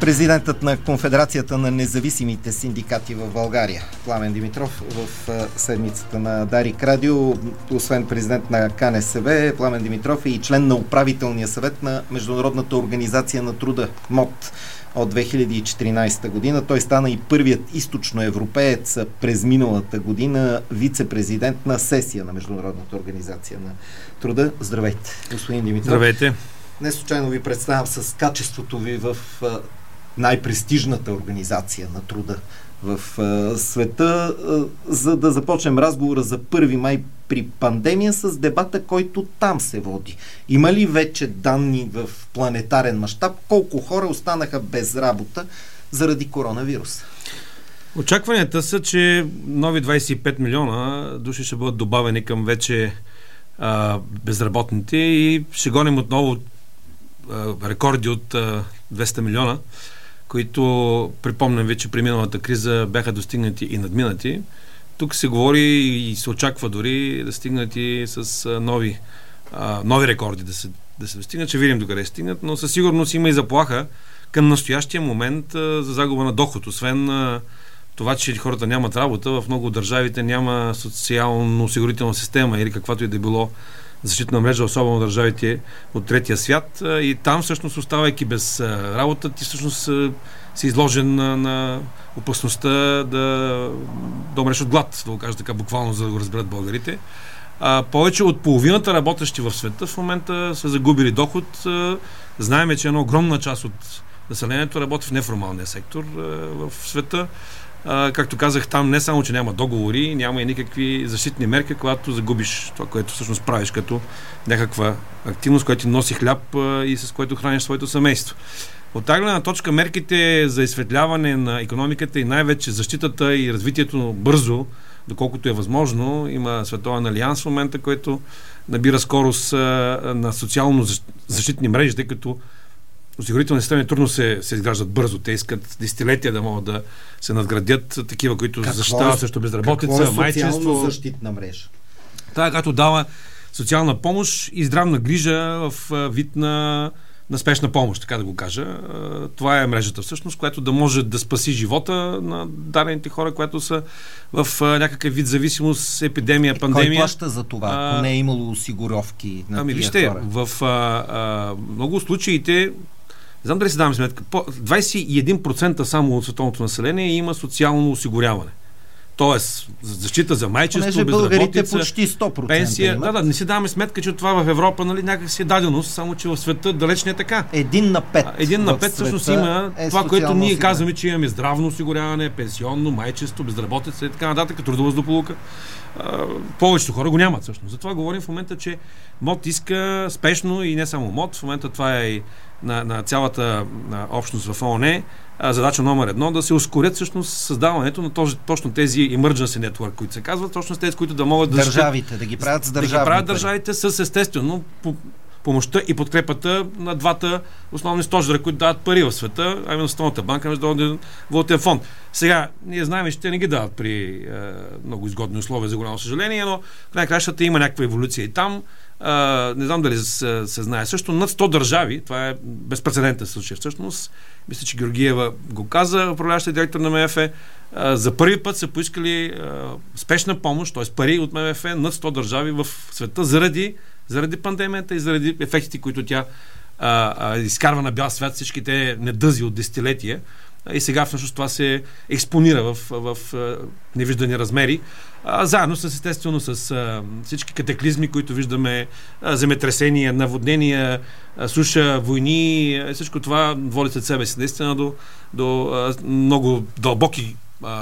Президентът на Конфедерацията на независимите синдикати в България, Пламен Димитров, в седмицата на Дарик Радио, освен президент на КНСБ, Пламен Димитров е и член на управителния съвет на Международната организация на труда, МОТ, от 2014 година. Той стана и първият източноевропеец през миналата година вице-президент на сесия на Международната организация на труда. Здравейте, господин Димитров. Здравейте. Не случайно ви представям с качеството ви в най-престижната организация на труда в света, за да започнем разговора за 1 май при пандемия с дебата, който там се води. Има ли вече данни в планетарен мащаб колко хора останаха без работа заради коронавируса? Очакванията са, че нови 25 милиона души ще бъдат добавени към вече безработните и ще гоним отново рекорди от 200 милиона, които, припомням вече, при миналата криза бяха достигнати и надминати. Тук се говори и се очаква дори да стигнат и с нови рекорди да се достигнат. Ще видим докъде стигнат, но със сигурност има и заплаха към настоящия момент за загуба на доход. Освен това, че хората нямат работа, в много от държавите няма социално-осигурителна система или каквато и да било защитна мрежа, особено държавите от третия свят. И там всъщност, оставайки без работа, ти всъщност си изложен на опасността да умреш от глад, да го кажа така буквално, за да го разберат българите. Повече от половината работещи в света в момента са загубили доход. Знаеме, че една огромна част от населението работи в неформалния сектор в света. Както казах, там не само, че няма договори, няма и никакви защитни мерки, когато загубиш това, което всъщност правиш като някаква активност, която ти носи хляб и с което храниш своето семейство. От тази гледна точка мерките за изсветляване на икономиката и най-вече защитата и развитието бързо, доколкото е възможно, има Световен алианс в момента, който набира скорост на социално защитни мрежи, тъй като осигурителни системи трудно се изграждат бързо. Те искат десетилетия да могат да се надградят, такива, които защитават срещу безработица, майчинство. Социално защитна мрежа? Това, която дава социална помощ и здравна грижа в вид на спешна помощ, така да го кажа. Това е мрежата всъщност, която да може да спаси живота на дадените хора, които са в някакъв вид зависимост, епидемия, пандемия. Кой плаща за това? Ако не е имало осигуровки на тия вижте, хора? В много случаите, не знам дали си даваме сметка, 21% само от световното население има социално осигуряване. Тоест, защита за майчество, безработица, почти 100% пенсия. Да, не си даваме сметка, че това в Европа, някак си е даденост, само че в света далеч не е така. 1 на 5. 1 на 5 всъщност има това, което ние казваме, че имаме здравно осигуряване, пенсионно, майчество, безработица и така нататък, трудова злополука. Повечето хора го нямат всъщност. Затова говорим в момента, че МОД иска спешно и не само МОД, в момента това е и на цялата общност в ООН, задача номер 1 да се ускорят всъщност създаването на точно тези emergency network, които се казват, точно тези, които да могат да ги правят с държавни. Да ги правят държавите с естествено помощта и подкрепата на двата основни стожера, които дават пари в света, а именно Световната банка, Международен валутен фонд. Сега, ние знаем, че те не ги дават при много изгодни условия, за голямо съжаление, но в най-кращата има някаква еволюция и там. Не знам дали се знае. Също над 100 държави, това е безпрецедентен случай всъщност, мисля, че Георгиева го каза, управляващия директор на МВФ, за първи път са поискали спешна помощ, т.е. пари от МВФ над 100 държави в света заради пандемията и заради ефектите, които тя изкарва на бял свят, всичките недъзи от десетилетия. И сега всъщност това се експонира в невиждани размери. Заедно естествено с всички катаклизми, които виждаме, земетресения, наводнения, суша, войни, всичко това води след себе си наистина до много дълбоки,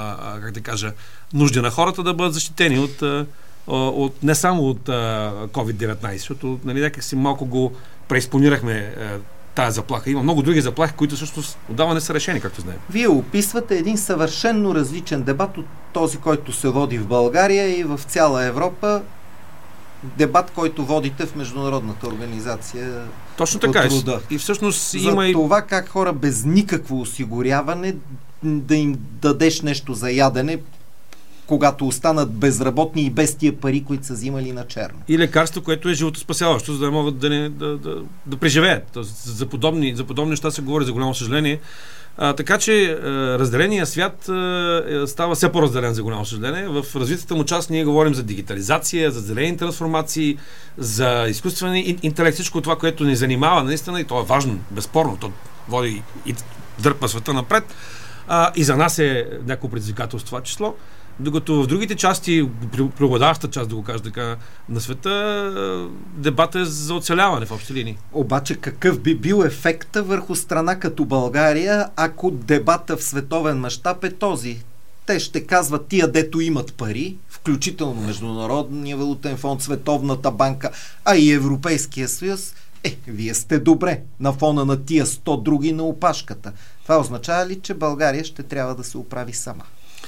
нужди на хората да бъдат защитени от не само от COVID-19, защото някак си малко го преекспонирахме тази заплаха. Има много други заплахи, които всъщност отдавна не са решени, както знаем. Вие описвате един съвършенно различен дебат от този, който се води в България и в цяла Европа. Дебат, който водите в Международната организация. Точно така. Труда. И всъщност за има това как хора без никакво осигуряване да им дадеш нещо за ядене, когато останат безработни и без тия пари, които са взимали на черно. И лекарство, което е животоспасяващо, за да могат да преживеят. За подобни неща се говори, за голямо съжаление. Така че разделения свят става все по-разделен, за голямо съжаление. В развитата му част ние говорим за дигитализация, за зелени трансформации, за изкуствен интелект, всичко това, което ни занимава наистина, и то е важно, безспорно, то води и дърпа света напред. И за нас е някакво предизвикателство това число. Докато в другите части, преобладаващата част, да го кажа така, на света, дебата е за оцеляване в общи линии. Обаче какъв би бил ефекта върху страна като България, ако дебата в световен мащаб е този? Те ще казват тия, дето имат пари, включително Международния валутен фонд, Световната банка, а и Европейския съюз. Вие сте добре на фона на тия 100 други на опашката. Това означава ли, че България ще трябва да се оправи сама?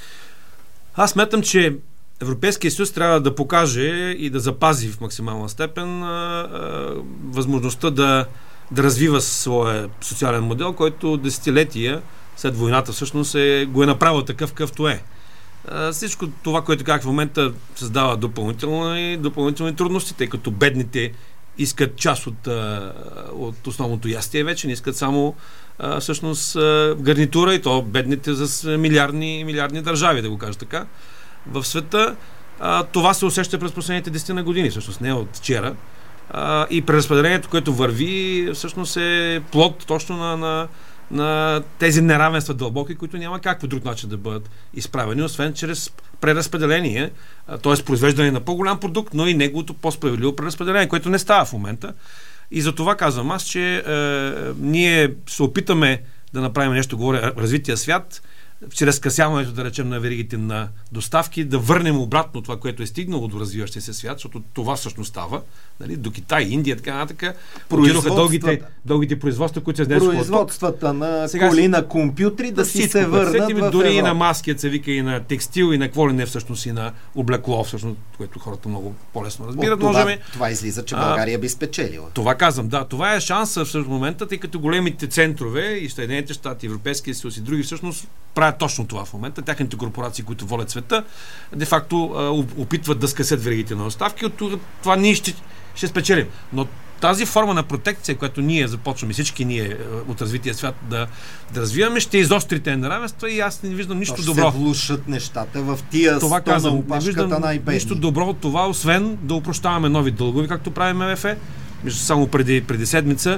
Аз смятам, че Европейския съюз трябва да покаже и да запази в максимална степен възможността да развива своя социален модел, който десетилетия след войната всъщност го е направил такъв, какъвто е. Всичко това, което казах в момента, създава допълнителни трудности, тъй като бедните искат част от основното ястие вече, не искат само всъщност гарнитура, и то бедните с милиардни държави, да го кажа така, в света. Това се усеща през последните 10 години, всъщност не от вчера. И преразпределението, което върви, всъщност е плод точно на тези неравенства дълбоки, които няма как по друг начин да бъдат изправени, освен чрез преразпределение, т.е. произвеждане на по-голям продукт, но и неговото по-справедливо преразпределение, което не става в момента. И за това казвам аз, че ние се опитаме да направим нещо, говоря, развития свят, чрез скъсяването, да речем, на веригите на доставки, да върнем обратно това, което е стигнало до развиващия се свят, защото това всъщност става, нали, до Китай, Индия, така нататък. Дългите производства, които се изнесоха. Производствата на коли, на компютри, да си се върнат в дори Европа. И на маски, се вика, и на текстил, и на какво ли не всъщност, и на облекло, всъщност, което хората много по-лесно разбират. Това излиза, че България би спечелила. Това казвам, да. Това е шанса в момента, тъй като големите центрове и Съединените щати, Европейския съюз и други всъщност правят точно това в момента. Тяхните корпорации, които водят света, де факто опитват да скъсят веригите на доставки. От това ние ще спечелим. Но тази форма на протекция, която ние започваме, всички ние от развития свят да развиваме, ще изостри тези неравенства и аз не виждам нищо добро. Ще влушат нещата в тия това 100 на опашката най-бедни. Нищо добро от това, освен да опрощаваме нови дългови, както прави МВФ. Само преди седмица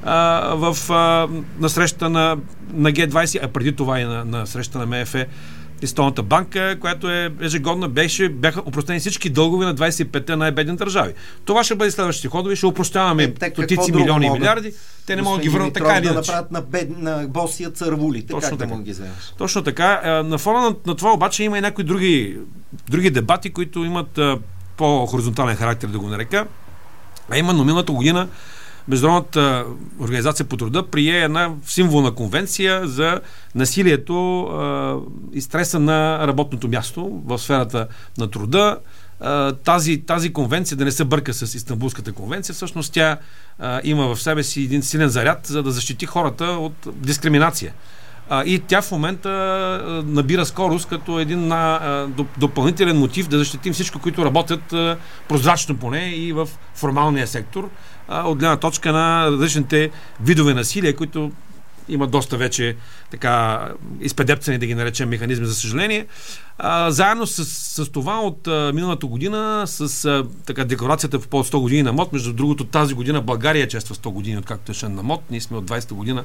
на среща на Г20, а преди това и на среща на МФ и Световната банка, която е ежегодна, бяха опростени всички дългове на 25-те най-бедни държави. Това ще бъде следващите ходове, ще опростяваме стотици милиони и милиарди. Те не могат да ги върнат така или иначе. Да направят на босия цървулите. Как да могат ги вземеш? Точно така. На фона на това обаче има и някои други дебати, които имат по-хоризонтален характер, да го нарека. А именно миналата година Международната организация по труда прие една символна конвенция за насилието и стреса на работното място в сферата на труда. Тази конвенция, да не се бърка с Истанбулската конвенция, всъщност тя има в себе си един силен заряд, за да защити хората от дискриминация. И тя в момента набира скорост като един допълнителен мотив да защитим всичко, които работят прозрачно поне и в формалния сектор, от гледна точка на различните видове насилие, които има доста вече така изпедепцани, да ги наречем, механизми, за съжаление. Заедно с това от миналата година, с така декларацията по повод 100 години на МОД, между другото тази година България чества 100 години, откакто е член на МОД. Ние сме от 20-та година,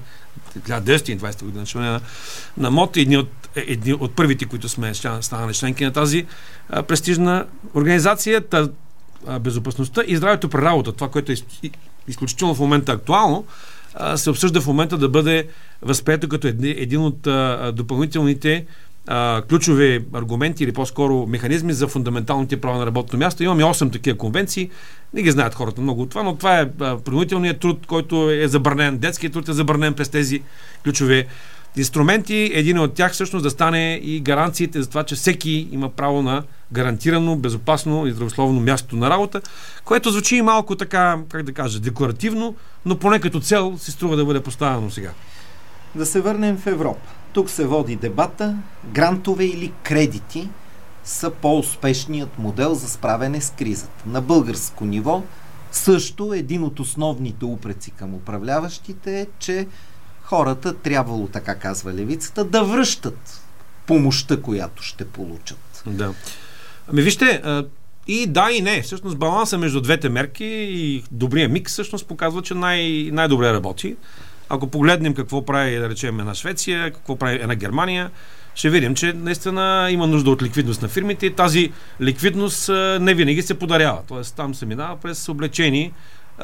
1920 година член на МОД, едни от първите, които сме станали членки на тази престижна организация. Безопасността и здравето при работа, това, което е изключително в момента актуално, се обсъжда в момента да бъде възприето като един от допълнителните ключови аргументи или по-скоро механизми за фундаменталните права на работно място. Имаме 8 такива конвенции. Не ги знаят хората много от това, но това е принудителният труд, който е забранен. Детският труд е забранен през тези ключови инструменти. Един от тях всъщност да стане и гаранциите за това, че всеки има право на гарантирано, безопасно и здравословно място на работа, което звучи и малко така, как да кажа, декларативно, но поне като цел се струва да бъде поставено сега. Да се върнем в Европа. Тук се води дебата, грантове или кредити са по-успешният модел за справяне с кризата. На българско ниво също един от основните упреци към управляващите е, че хората трябвало, така казва левицата, да връщат помощта, която ще получат. Да. Ами вижте, и да, и не. Всъщност баланса между двете мерки и добрия микс всъщност показва, че най-добре работи. Ако погледнем какво прави, да речем, една Швеция, какво прави една Германия, ще видим, че наистина има нужда от ликвидност на фирмите и тази ликвидност не винаги се подарява. Тоест там се минава през облечени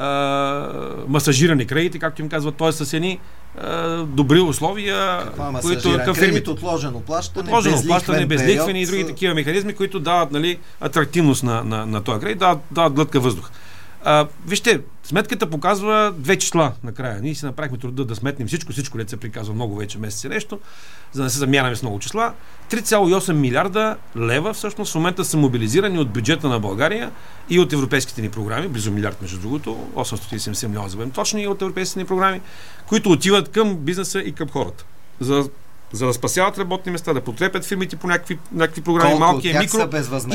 масажирани кредити, както им казват, т.е. с едни добри условия, които към фирмите. Отложено плащане, безлихвени и други такива механизми, които дават, нали, атрактивност на този кредит, дават глътка въздух. Вижте, сметката показва две числа накрая. Ние си направихме труда да сметнем всичко, дето се приказва много вече месеци нещо, за да не се замяняме с много числа. 3,8 милиарда лева всъщност в момента са мобилизирани от бюджета на България и от европейските ни програми, близо милиард между другото, 870 милиона за бъдем точни, и от европейските ни програми, които отиват към бизнеса и към хората. За да спасяват работни места, да подкрепят фирмите по някакви програми, малки и микро,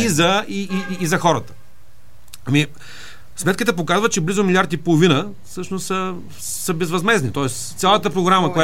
и за хората. Ами, сметката показва, че близо милиард и половина всъщност са безвъзмезни. Тоест, цялата програма,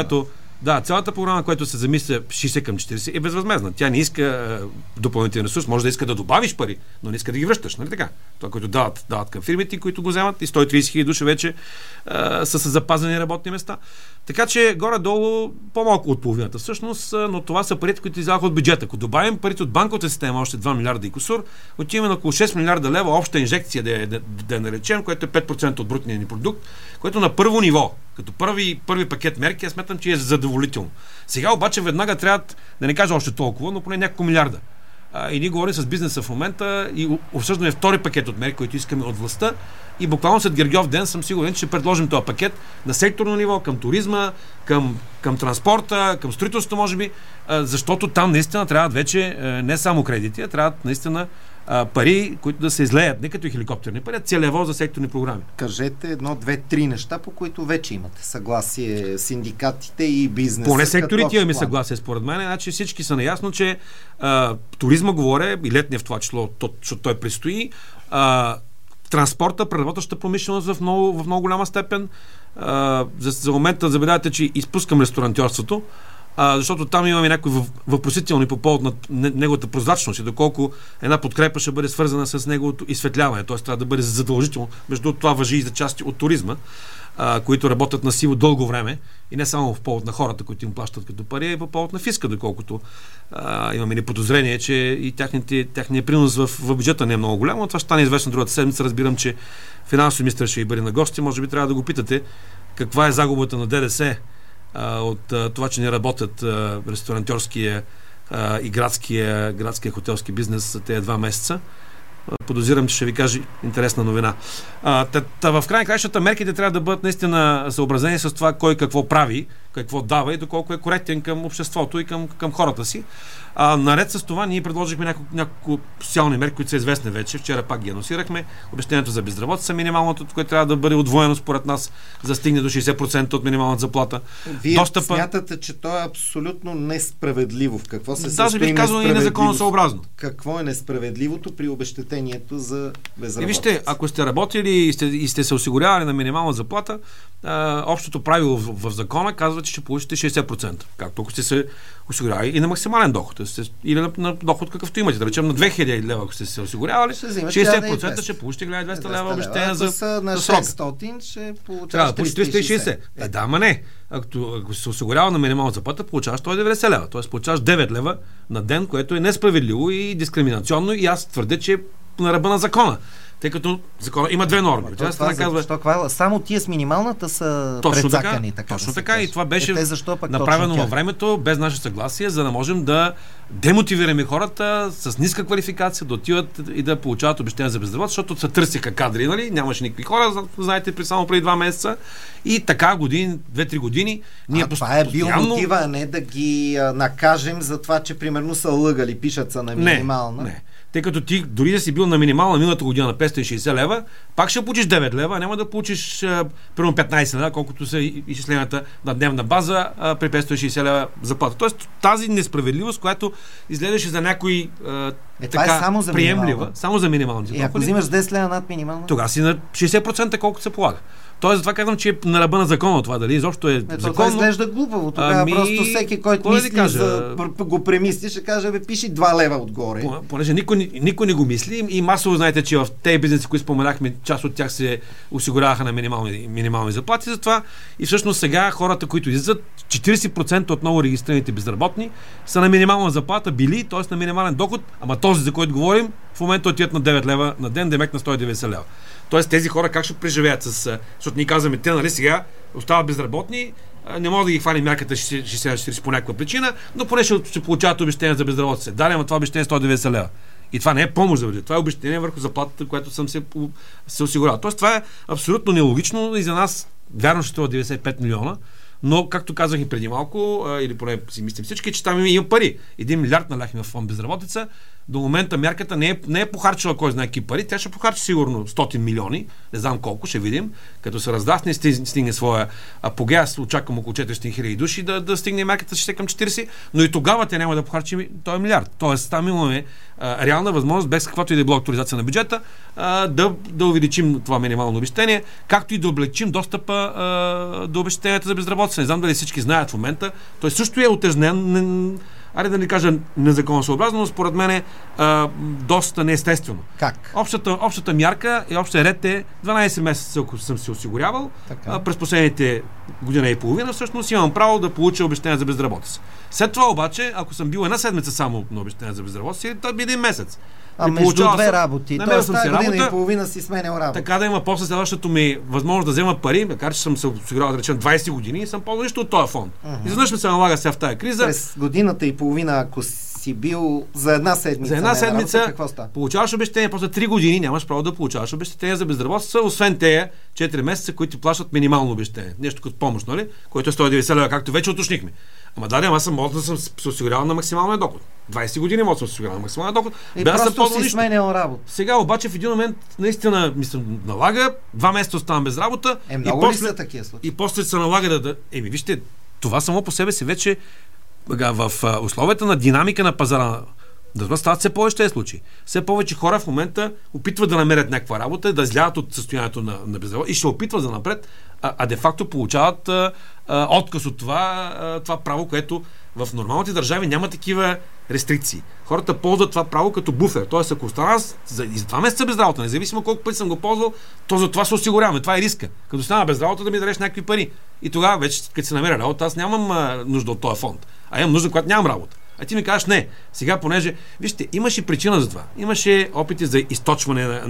която се замисля 60 към 40 е безвъзмезна. Тя не иска допълнителен ресурс, може да иска да добавиш пари, но не иска да ги връщаш, нали така? Това, което дават към фирмите, които го вземат, и 130 хиляди души вече са с запазени работни места. Така че горе-долу по-малко от половината всъщност, но това са парите, които излязаха от бюджета. Ако добавим парите от банковата система, още 2 милиарда и кусур, отиваме на около 6 милиарда лева обща инжекция, да я наречем, което е 5% от брутния ни продукт, което на първо ниво, като първи пакет мерки, аз смятам, че е задоволително. Сега обаче веднага трябва, да не кажа още толкова, но поне няколко милиарда. И ние говорим с бизнеса в момента и обсъждаме втори пакет от мерки, които искаме от властта, и буквално след Гергьов ден съм сигурен, че ще предложим този пакет на секторно ниво, към туризма, към транспорта, към строителството, може би, защото там наистина трябват вече не само кредити, а трябват наистина пари, които да се излеят, не като хеликоптерни пари, а целево за секторни програми. Кажете 1, 2, 3 неща, по които вече имате съгласие синдикатите и бизнеса. Поне секторите имаме съгласие, според мен. Значи всички са наясно, че туризма, говоря, и летния в това число, защото той предстои, транспорта, преработващата промишленост в много голяма степен. За момента забелявате, че изпускам ресторантьорството, защото там имаме някои въпросителни по повод на неговата прозрачност и доколко една подкрепа ще бъде свързана с неговото изсветляване. Т.е. трябва да бъде задължително. Между това важи и за части от туризма, които работят на сиво дълго време и не само в повод на хората, които им плащат като пари, а и по повод на фиска, доколкото имаме неподозрение, че и тяхният принос в бюджета не е много голям, но това ще стане известно другата седмица. Разбирам, че финансов министър ще и бъде на гости. Може би трябва да го питате каква е загубата на ДДС от това, че не работят ресторантьорския и градския хотелски бизнес за тези 2 месеца. Подозирам, че ще ви кажа интересна новина. В край на краищата мерките трябва да бъдат наистина съобразени с това кой какво прави, какво дава и доколко е коректен към обществото и към хората си. Наред с това ние предложихме няколко социални мерки, които са известни вече. Вчера пак ги анонсирахме. Обезщетението за безработица, минималното, което трябва да бъде удвоено според нас, за да стигне до 60% от минималната заплата. Вие смятате, че то е абсолютно несправедливо. В какво се състои несправедливо? Даже бих казал и незаконосъобразно. Какво е несправедливото при обезщетението за безработица? Вижте, ако сте работили и сте се осигурявали на минимална заплата, общото правило в закона казва, че ще получите 60%. Както ако сте се осигурявали и на максимален доход. Или на доход какъвто имате. Да речем на 2000 лева, ако сте се осигурявали, 60% ще получите 1200 лева обезщетение за срока. На 600 ще получаваш 360. Да, ама не. Ако се осигурява на минимална заплата, получаваш 190 лева. Тоест получаваш 9 лева на ден, което е несправедливо и дискриминационно, и аз твърдя, че е на ръба на закона. Тъй като закона има 2 норми. Само тия с минималната са прецакани. Точно така. И това беше направено във времето без наше съгласие, за да можем да демотивираме хората с ниска квалификация да отиват и да получават обезщетение за безработица, защото се търсиха кадри, нали? Нямаше никакви хора, знаете, само преди 2 месеца. И така 2-3 години ние това е бил мотива, а не да ги накажем за това, че примерно са лъгали, пишат са на минимална. Не. Тъй като ти дори да си бил на минимална миналата година на 560 лева, пак ще получиш 9 лева, а няма да получиш примерно 15 лева, колкото са изчисленията на дневна база при 560 лева заплата. Тоест тази несправедливост, която изглеждаше за някой така е само за приемлива, само за минималните доходи. Ако взимаш 10 лева над минимална? Тогава си на 60%, колкото се полага. Тоест, затова казвам, че е на ръба на закона това, дали изобщо е законно. Това изглежда глупаво. Тогава просто всеки, който мисли го премисли, ще каже, пиши 2 лева отгоре. Понеже никой не го мисли и масово знаете, че в тези бизнеси, които споменахме, част от тях се осигуряваха на минимални заплати, затова и всъщност сега хората, които излизат, 40% от ново регистрираните безработни са на минимална заплата били, т.е. на минимален доход, ама този, за който говорим, в момента отиват на 9 лева на ден, демек на 190 лева. Тоест тези хора как ще преживеят защото ние казваме, те нали сега остават безработни, не може да ги хвали мярката 60-40 по някаква причина, но поне ще получават обезщетение за безработица. Дали, ама това обезщетение 190 лева. И това не е помощ за бъде. Това е обезщетение върху заплатата, която съм се осигурял. Тоест това е абсолютно нелогично и за нас вярно ще това 95 милиона, но както казах и преди малко, или поне си мислим всички, че там има пари. 1 милиард наляхме в фонд безработица. До момента мярката не е похарчила кой знае какви пари, тя ще похарчи сигурно 100 милиони, не знам колко, ще видим, като се раздасне, стигне своя апогея, очаквам около 400 хиляди души да стигне мярката 60 към 40, но и тогава тя няма да похарчи този милиард. Тоест там имаме реална възможност, без каквато и да е било актуализация на бюджета, да увеличим това минимално обезщетение, както и да облегчим достъпа до обезщетенията за безработица. Не знам дали всички знаят в момента, той също е утежнен, да не кажа незаконосъобразно, но според мен е доста неестествено. Как? Общата мярка и общия ред е 12 месеца, ако съм се осигурявал. През последните година и половина всъщност имам право да получа обезщетение за безработица. След това обаче, ако съм бил една седмица само на обезщетение за безработица, той би 1 месец. Между 2 работи. Тоест тази година и половина си сменял работа. Така да има после следващото ми възможност да взема пари, макар че съм се осигурявал да речем 20 години и съм ползвал нищо от този фонд. И изведнъж ми се налага сега в тази криза. През годината и половина, ако си бил за една седмица, какво става? Получаваш обезщетение, после 3 години нямаш право да получаваш обезщетение за безработица, освен тези 4 месеца, които плащат минимално обезщетение. Нещо като помощ, нали? Което е 190 лева, както вече уточнихме. Ама аз мога да съм се осигурявал на максималния доход. 20 години мога да съм се осигурявал на максималния доход. И просто си сменял работа. Сега обаче в един момент наистина ми се налага, 2 месеца оставам без работа. Много ли са такива случаи? И после се налага да... Вижте, това само по себе си вече в условията на динамика на пазара да стават все повече тези случаи. Все повече хора в момента опитват да намерят някаква работа, да излязат от състоянието на безработица и ще опитват за напред, а де-факто получават отказ от това право, което в нормалните държави няма такива рестрикции. Хората ползват това право като буфер. Тоест, ако остана за 2 месеца без работа, независимо колко пъти съм го ползвал, то за това се осигуряваме. Това е риска. Като стана без работа да ми дадеш някакви пари. И тогава вече, като се намеря работа, аз нямам нужда от този фонд. А имам нужда, когато нямам работа. А ти ми кажеш не. Сега, понеже, вижте, имаше причина за това. Имаше опити за източване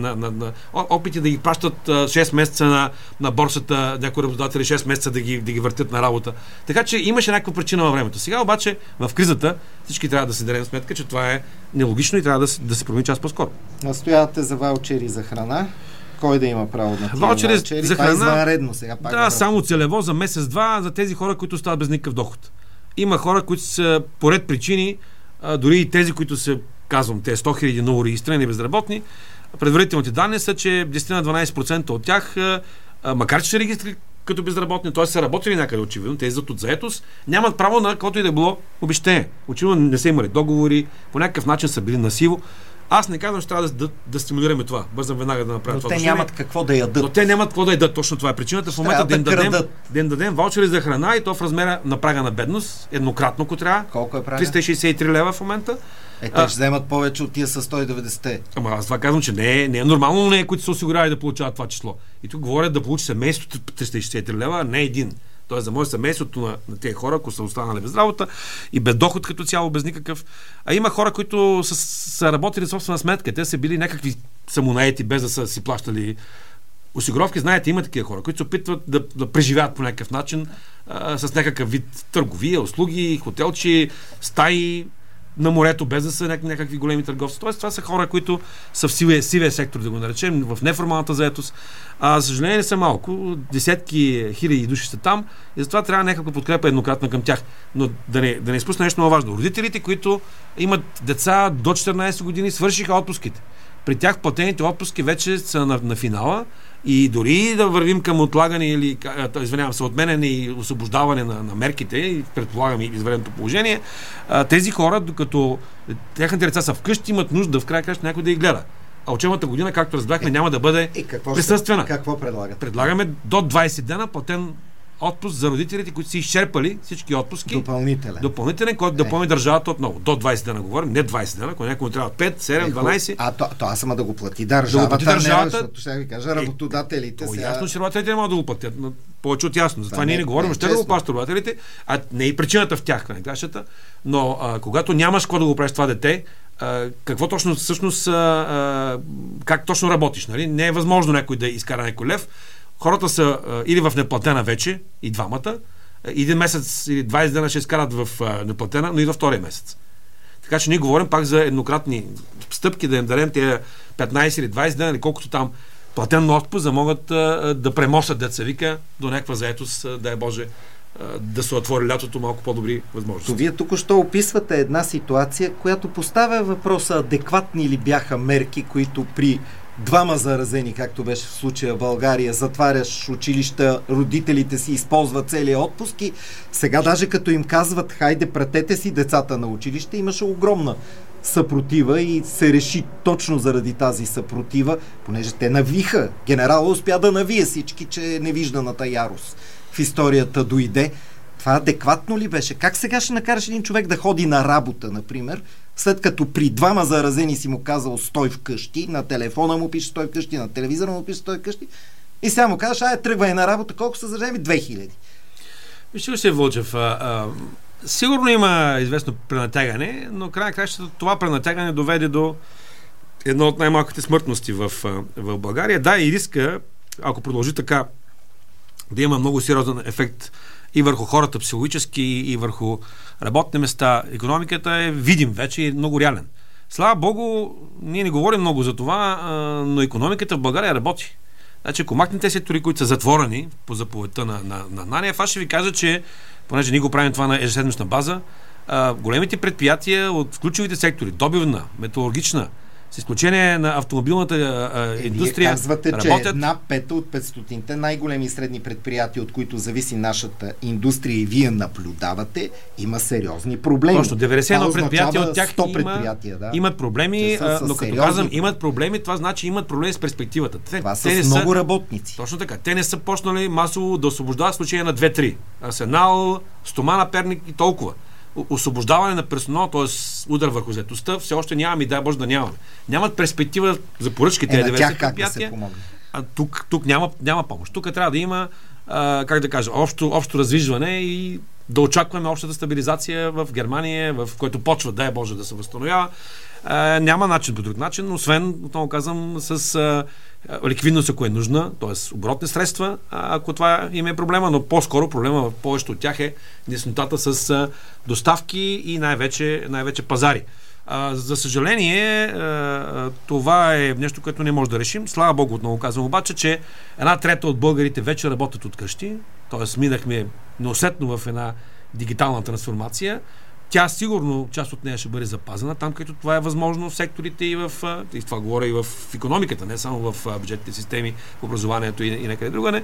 опити да ги пращат 6 месеца на борсата, някои работодатели 6 месеца да ги въртят на работа. Така че имаше някаква причина във времето. Сега обаче в кризата всички трябва да си дадем сметка, че това е нелогично и трябва да се промени час по-скоро. Настоявате за ваучери за храна. Кой да има право на тия ваучери за храна? Извънредно сега пак. Да, само целево за месец-два за тези хора, които стават без никакъв доход. Има хора, които са по ред причини, дори и тези, които са, казвам, те 100 000 ново регистрирани безработни, предварителните данни са, че 10-12% от тях, макар че са регистрирани като безработни, т.е. са работили някъде очевидно, тези зад от заетост, нямат право на каквото и да било обезщетение. Очевидно не са имали договори, по някакъв начин са били насило. Аз не казвам, че трябва да стимулираме това. Бързам веднага да направя това. Но те нямат какво да ядат. Но те нямат какво да ядат. Точно това е причината. В момента да им дадем ваучери за храна и то в размера на прага на бедност, еднократно, ако трябва. Колко е прага? 363 лева в момента. Те ще вземат повече от тия с 190. Ама аз това казвам, че не е нормално, но не е, които са осигурявали да получават това число. И тук говорят да получи семейството 363 лева, а не един. Тоест за може семейството на тези хора, ако са останали без работа и без доход като цяло, без никакъв. А има хора, които са работили собствена сметка. Те са били някакви самонаети, без да са си плащали осигуровки. Знаете, има такива хора, които се опитват да преживяват по някакъв начин с някакъв вид търговия, услуги, хотелчи, стаи на морето, без да са някакви големи търговци. Тоест, това са хора, които са в сивия сектор, да го наречем, в неформалната заетост. За съжаление не са малко. Десетки хиляди души са там и затова трябва някаква подкрепа еднократна към тях. Но да не изпусна нещо много важно. Родителите, които имат деца до 14 години, свършиха отпуските. При тях платените отпуски вече са на финала и дори да вървим към отлагане или, отменяне и освобождаване на мерките и предполагам и извънредното положение, тези хора, докато техните деца са вкъщи, имат нужда в края някой да ги гледа. а учебната година, както разбрахме, няма да бъде присъствена. Какво предлагате? Предлагаме до 20 дена платен отпуск за родителите, които са изчерпали всички отпуски. Допълнителен, който да поеме държавата отново. До 20 дена говорим, не 20 дена, ако някой трябва 5, 7, 12. Аз съм да го плати държавата. Защото ще ви кажа, работодателите сега... Ясно, че работодателите не могат да го платят. Повече от ясно. Затова ние не говорим, ще да го плащат работодателите, а не и причината в тях, но когато нямаш какво да го правиш това дете, какво точно всъщност как точно работиш, нали? Не е възможно някой да изкара някой лев. Хората са или в неплатена вече, и двамата, един месец или 20 дена ще изкарат в неплатена, но и във втория месец. Така че ние говорим пак за еднократни стъпки, да им дадем тия 15 или 20 дена, или колкото там платен отпуск, да могат да премостят, деца вика, до някаква заетост, дай Боже, да се отвори лятото малко по-добри възможности. Вие тук-що описвате една ситуация, която поставя въпроса, адекватни ли бяха мерки, които при двама заразени, както беше в случая в България, затваряш училища, родителите си използват целия отпуск и сега даже като им казват, хайде пратете си децата на училище, имаше огромна съпротива и се реши точно заради тази съпротива, понеже те навиха. Генерал успя да навие всички, че невижданата ярост в историята дойде. Това адекватно ли беше? Как сега ще накараш един човек да ходи на работа, например, след като при двама заразени си му казал стой вкъщи, на телефона му пише стой вкъщи, на телевизора му пише стой вкъщи и сега му казваш, тръгвай на работа, колко са заразени? 2000. Вижте се, Вълчев, сигурно има известно пренатягане, но край на кращата това пренатягане доведе до едно от най-малките смъртности в България. Да, и риска, ако продължи така, да има много сериозен ефект и върху хората психологически, и върху работни места. Икономиката е видим вече и много реален. Слава Богу, ние не говорим много за това, но икономиката в България работи. Значи, ако махнете сектори, които са затворени по заповедта на Наниев, аз ще ви кажа, че, понеже ние го правим това на ежеседмична база, големите предприятия от ключовите сектори, добивна, металургична, с изключение на автомобилната индустрия, вие казвате, работят... че една пета от 500-те най-големи и средни предприятия, от които зависи нашата индустрия и вие наблюдавате, има сериозни проблеми. Точно, 91 предприятия от тях имат проблеми, но като казвам имат проблеми, това значи имат проблеми с перспективата. Това са много работници. Точно така. Те не са почнали масово да освобождават в случая на 2-3. Арсенал, Стомана, Перник и толкова. Освобождаване на персонал, т.е. удар върху заетостта, все още нямаме и дай Боже да нямаме. Нямат перспектива за поръчки тези 90 предприятия. Тук няма помощ. Тук трябва да има, как да кажа, общо раздвижване и да очакваме общата стабилизация в Германия, в който почва, дай Боже, да се възстановява. Няма начин по друг начин, освен, отново казвам, с ликвидност, ако е нужна, т.е. оборотни средства, ако това им е проблема, но по-скоро проблема в повечето от тях е неснотата с доставки и най-вече пазари. За съжаление, това е нещо, което не може да решим. Слава Богу, отново казвам обаче, че 1/3 от българите вече работят от къщи, т.е. минахме неусетно в една дигитална трансформация. Тя сигурно, част от нея ще бъде запазена там, където това е възможно в секторите и това говоря и в икономиката, не само в бюджетните системи, в образованието и някъде другаде.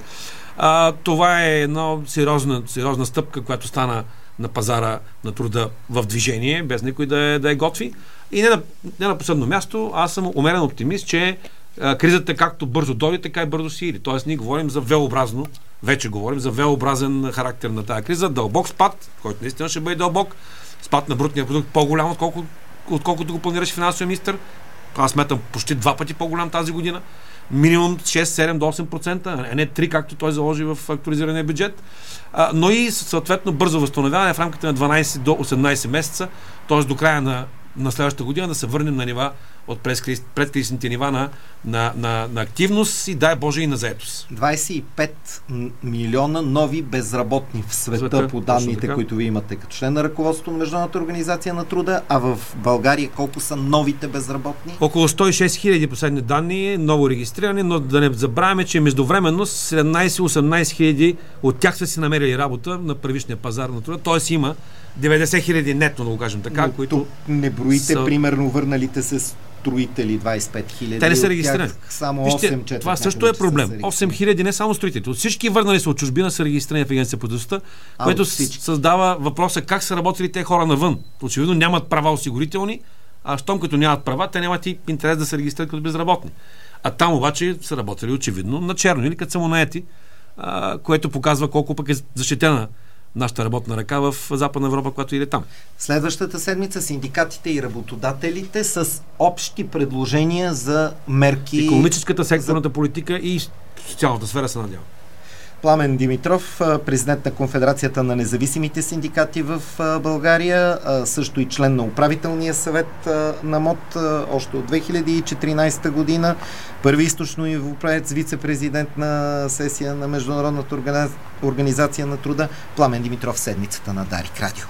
Това е една сериозна стъпка, която стана на пазара на труда в движение, без никой да е готви. И не на последно място, аз съм умерен оптимист, че кризата както бързо дойде, така и бързо си иде. Тоест ние говорим за вече говорим за V-образен характер на тази криза, дълбок спад, който наистина ще бъде дълбок, спад на брутния продукт по-голям, отколкото го планираше финансовия министър. Аз сметам почти 2 пъти по-голям тази година. Минимум 6, 7 до 8%, а не 3, както той заложи в актуализирания бюджет. Но и съответно бързо възстановяване в рамките на 12 до 18 месеца, т.е. до края на следващата година да се върнем на нива от предкризисните нива на активност и дай Боже и на заетост. 25 милиона нови безработни в света по данните, които ви имате като член на ръководството на Международната организация на труда, а в България колко са новите безработни? Около 106 хиляди последни данни, ново регистрирани, но да не забравяме, че междувременно 17-18 хиляди от тях са си намерили работа на първичния пазар на труда, т.е. има 90 хиляди нетно, да го кажем така, които... Тук не броите, примерно, върналите се строители 25 хиляди. Те не са регистрирани. Само 8 това също е проблем. 8 хиляди не само строителите. От всички върнали се от чужбина са регистрирани в Агенция по заетостта, което създава въпроса как са работили те хора навън. Очевидно нямат права осигурителни, а щом като нямат права, те нямат и интерес да се регистрират като безработни. А там обаче са работили очевидно на черно или като самонаети, което показва колко пък е защитена нашата работна ръка в Западна Европа, която иде там. Следващата седмица синдикатите и работодателите с общи предложения за мерки... Икономическата, секторната политика и социалната сфера се надява. Пламен Димитров, президент на Конфедерацията на независимите синдикати в България, също и член на управителния съвет на МОД още от 2014 година, първи източноевропеец, вице-президент на сесия на Международната организация на труда. Пламен Димитров, седмицата на Дарик Радио.